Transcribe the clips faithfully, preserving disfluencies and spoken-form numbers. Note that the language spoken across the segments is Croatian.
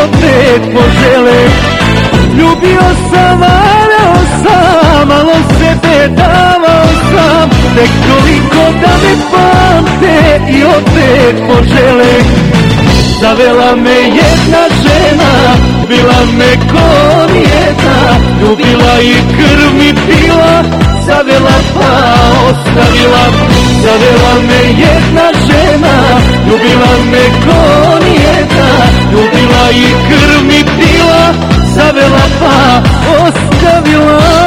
opet požele. Ljubio sam, varao sam, malo sebe davao sam, tek toliko da me pamte i opet požele. Zavela me jedna žena, bila me ko nijedna, ljubila i krv mi pila, zavela pa ostavila. Zavela me jedna žena, ljubila me ko nijedna, ljubila i krv mi pila, zavela pa ostavila.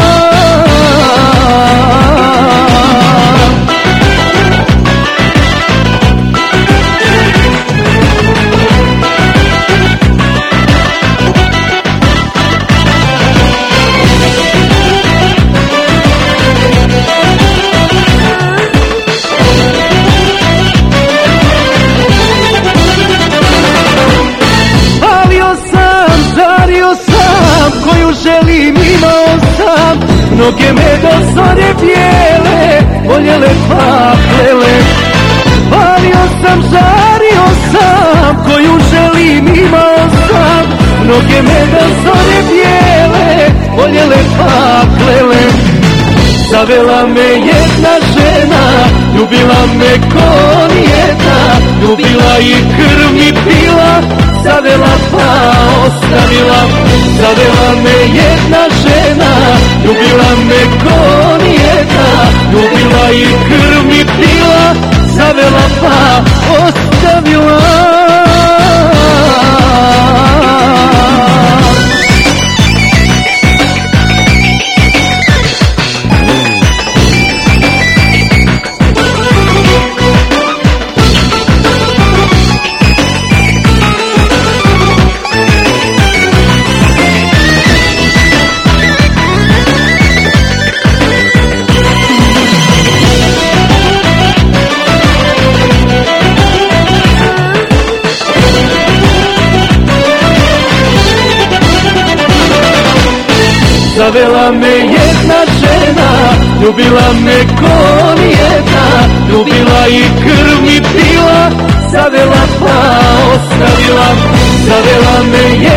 Koju želim imao sam, noge me do zore bijele, voljele pa plele. Palio sam, žario sam, koju želim imao sam, noge me do zore bijele, voljele pa plele. Zavela me jedna žena, ljubila me ko nijedna, ljubila i krv mi pila, zavela pa ostavila. Zavela me jedna žena, ljubila me ko nijedna, ljubila i krv mi pila, zavela pa ostavila. Zavela me jedna žena, ljubila me ko nijedna, ljubila i krv mi pila, zavela pa ostavila. Zavela me jedna